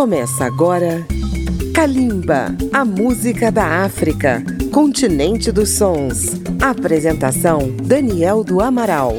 Começa agora Kalimba, a música da África, continente dos sons. Apresentação Daniel do Amaral.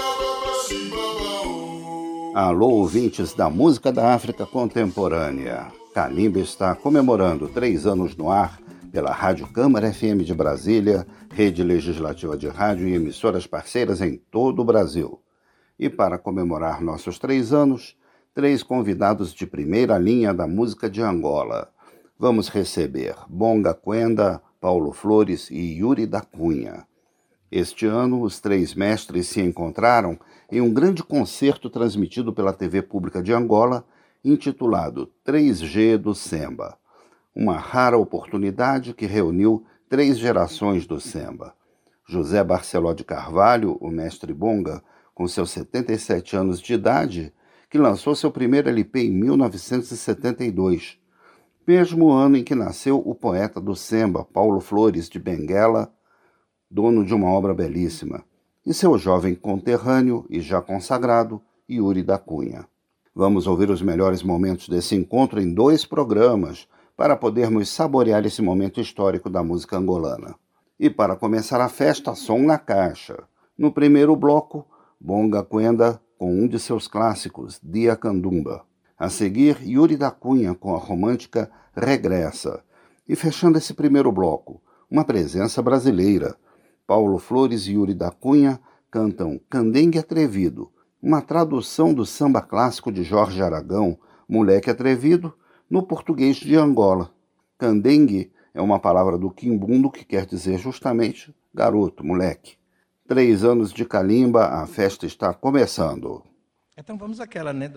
Alô, ouvintes da música da África contemporânea. Kalimba está comemorando 3 anos no ar pela Rádio Câmara FM de Brasília, rede legislativa de rádio e emissoras parceiras em todo o Brasil. E para comemorar nossos 3 anos, 3 convidados de primeira linha da música de Angola. Vamos receber Bonga Quenda, Paulo Flores e Yuri da Cunha. Este ano, os 3 mestres se encontraram em um grande concerto transmitido pela TV Pública de Angola, intitulado 3G do Semba. Uma rara oportunidade que reuniu 3 gerações do Semba. José Barceló de Carvalho, o mestre Bonga, com seus 77 anos de idade, que lançou seu primeiro LP em 1972, mesmo ano em que nasceu o poeta do Semba, Paulo Flores de Benguela, dono de uma obra belíssima, e seu jovem conterrâneo e já consagrado, Yuri da Cunha. Vamos ouvir os melhores momentos desse encontro em 2 programas, para podermos saborear esse momento histórico da música angolana. E para começar a festa, som na caixa. No primeiro bloco, Bonga Quenda com um de seus clássicos, Dia Candumba. A seguir, Yuri da Cunha com a romântica Regressa. E fechando esse primeiro bloco, uma presença brasileira. Paulo Flores e Yuri da Cunha cantam Candengue Atrevido, uma tradução do samba clássico de Jorge Aragão, Moleque Atrevido, no português de Angola. Candengue é uma palavra do quimbundo que quer dizer justamente garoto, moleque. 3 anos de Kalimba, a festa está começando. Então vamos àquela, né?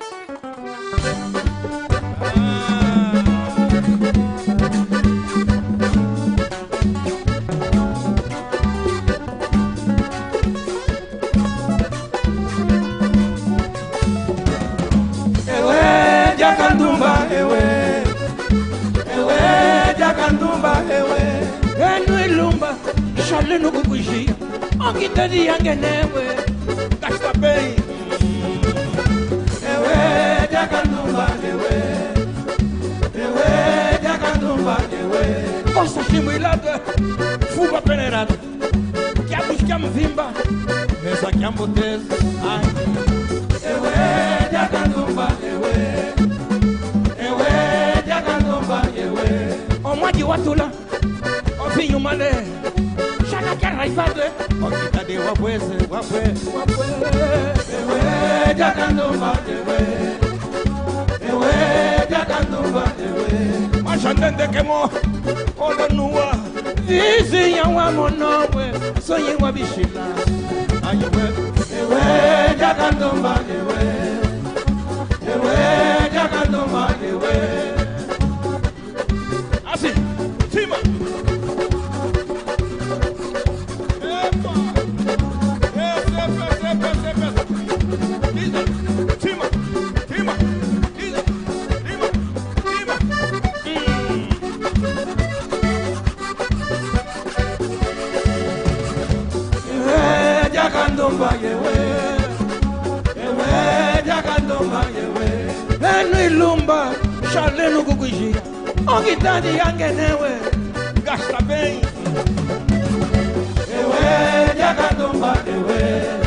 Ewe, Jacandumba, ewe. Ewe, Jacandumba, ewe. Enu ilumba, chale no kukuji. Ongi tedi yangenewe, gasta bem. Ewe, Jacandumba, ewe. Ewe, Jacandumba, ewe. Posta chimilada, fuga peneirada. Quiabos que amvimba, mesa que amboteza. Ewe, Jacandumba, ewe. Ewe, Jacandumba, ewe. Omwaji watula, ovinho malé. Chana que arraivado, okita de wabweze, wabwe. Ewe, Jacandumba, ewe. Ewe, Jacandumba, ewe. Machandende kemo, olo nua. Vizinha wamonowe, sonhe wabishila. Ayewe, ewe, Jacandumba, ewe. Ewe, Jacandumba, ewe. Assim, cima. Ilumba, chale no kukuji. Ongi tadi yangenewe, gasta bem. Ewe, Jacandumba, ewe.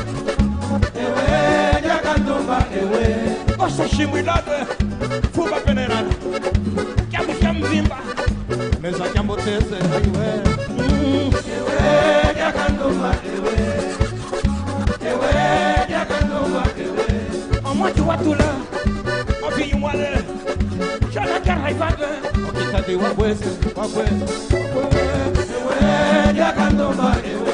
Ewe, Jacandumba, ewe. Posta chimilada, fuga peneirada. Quiabo vimba, mesa que amboteze, ewe. Ewe, Jacandumba, ewe. Ewe, Jacandumba, ewe. Omwaji watula. Ovinho malé, chana que arraivado, okita de wabweze, wabwe. Ewe, Jacandumba, ewe.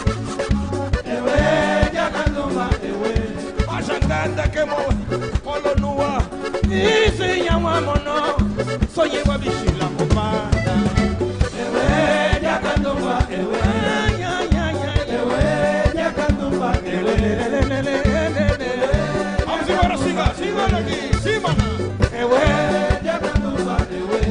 Ewe, Jacandumba, ewe. Machandanda kemo, olo nua. Vizinha wamono, sonhe wabishila kupanda. Ewe, Jacandumba, ewe. Ewe, Jacandumba, ewe. Vamos embora, siga aqui. Ewe, Jacandumba, ewe.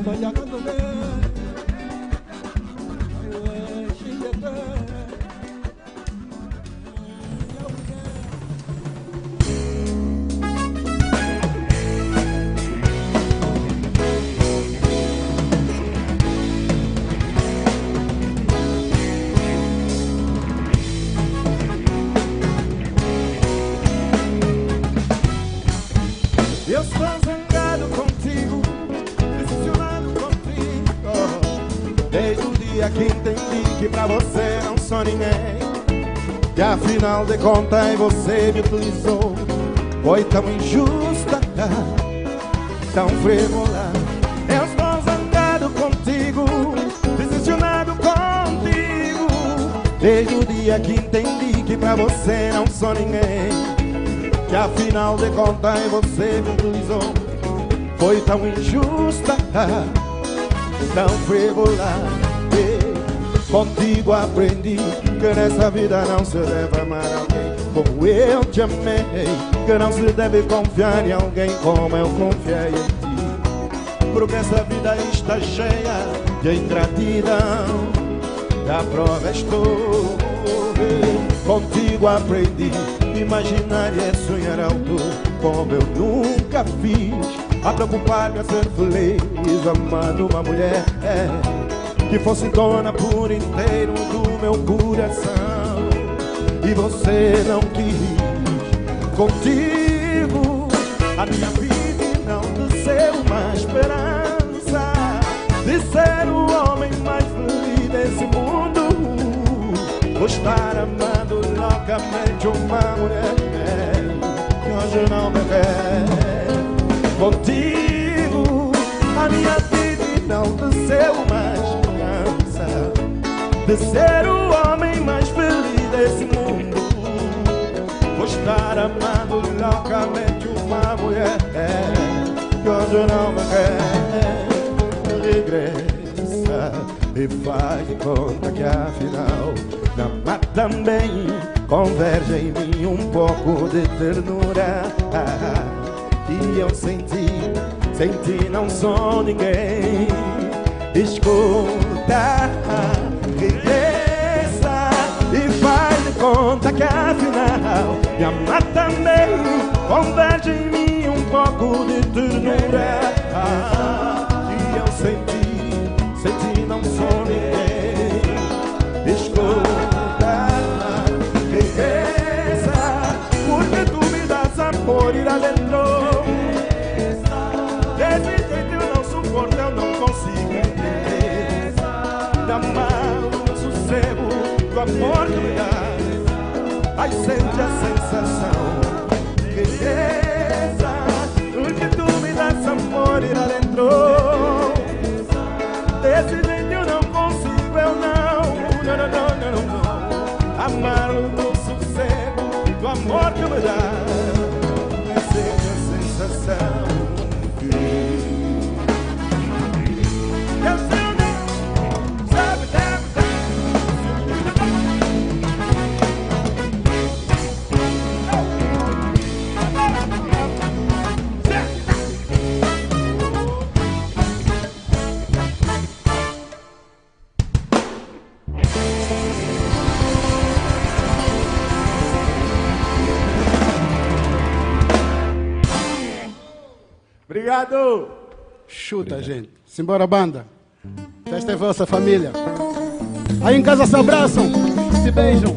Eu estou zangado contigo, decepcionado contigo, desde o dia que entendi que pra você não sou ninguém, que afinal de contas você me utilizou. Foi tão injusta, tão frívola. Eu estou zangado contigo, decepcionado contigo, desde o dia que entendi que pra você não sou ninguém, que afinal de contas você me utilizou. Foi tão injusta, tão frívola. Contigo aprendi que nessa vida não se deve amar alguém como eu te amei, que não se deve confiar em alguém como eu confiei em ti, porque essa vida está cheia de ingratidão. A prova estou. Contigo aprendi imaginar e sonhar alto como eu nunca fiz, a preocupar-me a ser feliz amando uma mulher que fosse dona por inteiro do meu coração, e você não quis. Contigo a minha vida não desceu uma esperança de ser o homem mais feliz desse mundo. Vou estar amando loucamente uma mulher que hoje não me quer. Contigo a minha vida não desceu uma esperança de ser o homem mais feliz desse mundo. Vou estar amando loucamente uma mulher que hoje não me quer. Regressa e faz de conta que afinal na mar também converge em mim um pouco de ternura. E eu senti não sou ninguém. Escuta, regressa e faz de conta que afinal me amar também converge em mim um pouco de ternura. E eu senti não sou ninguém. Escuta, regresa, porque tu me das amor ir adentro. Desse jeito eu não suporto, eu não consigo entender. Dá mal o sossego do amor que me dá. Ai, sente a sensação. Regresa, porque tu me das amor ir adentro. Desse jeito eu não consigo, eu não. Amar o sossego do amor que me dá. Essa é a sensação. Eu sei o não, sabe, obrigado. Chuta, gente. Simbora, banda. Festa é vossa, família. Aí em casa se abraçam, se beijam.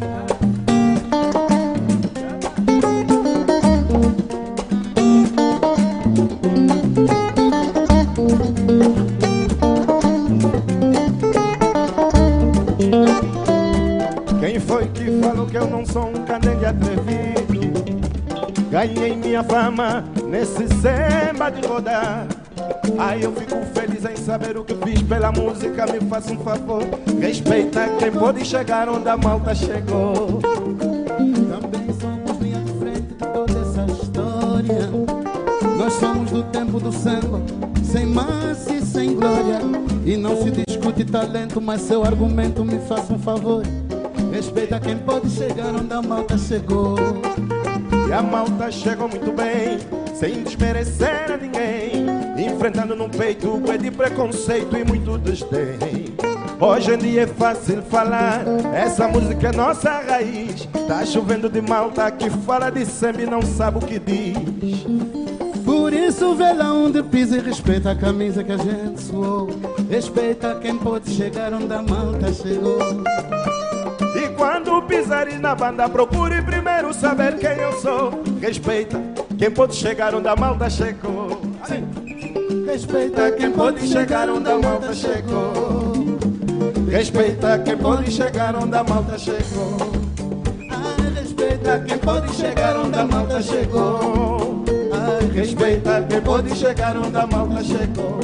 Quem foi que falou que eu não sou um cadegue atrevido? Ganhei minha fama nesse samba de rodar. Aí eu fico feliz em saber o que fiz pela música. Me faça um favor, respeita quem pôde chegar onde a malta chegou. Também somos linha de frente de toda essa história. Nós somos do tempo do samba, sem massa e sem glória. E não se discute talento, mas seu argumento me faça um favor, respeita quem pode chegar onde a malta chegou. E a malta chegou muito bem, sem desmerecer a ninguém. enfrentando no peito é de preconceito e muito desdém. Hoje em dia é fácil falar, essa música é nossa raiz. Tá chovendo de malta que fala de samba e não sabe o que diz. Por isso vê lá onde pisa e respeita a camisa que a gente suou. Respeita quem pode chegar onde a malta chegou. E quando pisares na banda, procure primeiro saber quem eu sou. Respeita quem pode chegar onde a malta chegou. Respeita quem pode chegar onde a malta chegou. Respeita quem pode chegar onde a malta chegou. Respeita quem pode chegar onde a malta chegou. Respeita quem pode chegar onde a malta chegou.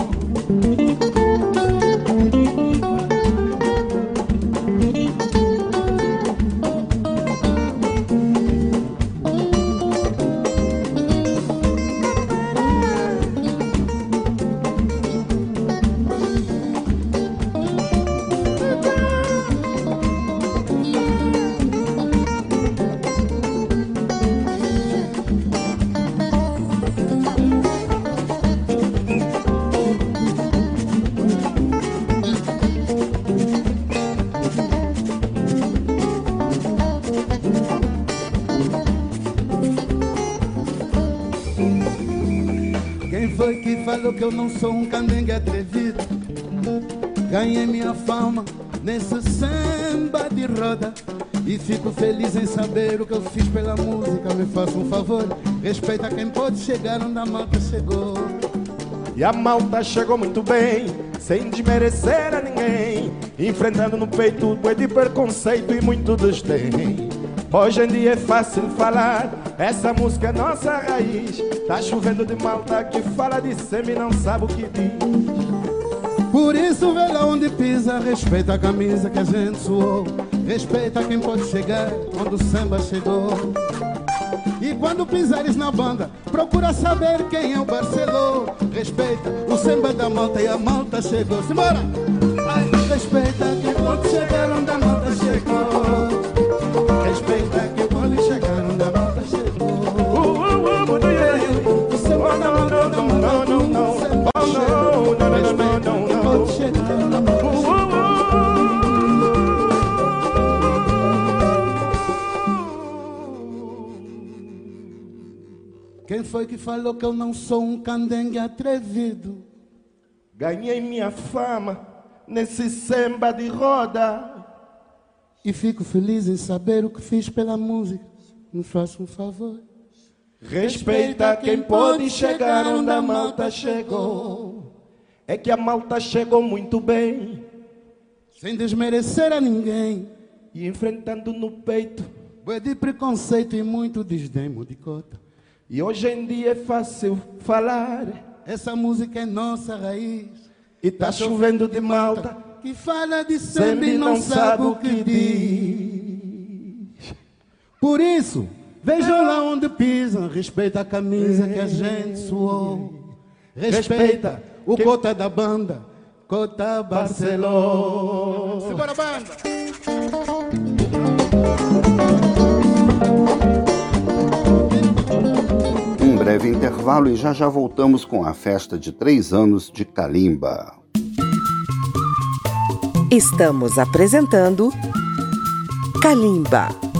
Falou que eu não sou um candengue atrevido. Ganhei minha fama nesse samba de roda. E fico feliz em saber o que eu fiz pela música. Me faça um favor, respeita quem pode chegar onde a malta chegou. E a malta chegou muito bem, sem desmerecer a ninguém, enfrentando no peito o de preconceito e muito desdém. Hoje em dia é fácil falar, essa música é nossa raiz. Tá chovendo de malta que fala de samba e não sabe o que diz. Por isso vê lá onde pisa, respeita a camisa que a gente suou. Respeita quem pode chegar onde o samba chegou. E quando pisares na banda, procura saber quem é o Barcelô. Respeita o samba da malta e a malta chegou. Simbora! Respeita quem pode chegar onde a malta chegou. Respeita quem pode chegar onde a malta chegou. O samba da malta, não, respeita quem pode chegar onde a malta chegou. Quem foi que falou que eu não sou um candengue atrevido? Ganhei minha fama nesse samba de roda. E fico feliz em saber o que fiz pela música. Me faça um favor. Respeita quem pode chegar onde a malta chegou. É que a malta chegou muito bem, sem desmerecer a ninguém. E enfrentando no peito bué de preconceito e muito desdém de cota. E hoje em dia é fácil falar, essa música é nossa raiz. E tá chovendo de malta que fala de samba e não sabe o que diz. Por isso, vejam lá onde pisam. Respeita a camisa que a gente suou. Respeita o cota da banda, Cota Barceló. Simbora, banda! Um breve intervalo e já voltamos com a festa de 3 anos de Kalimba. Estamos apresentando Kalimba.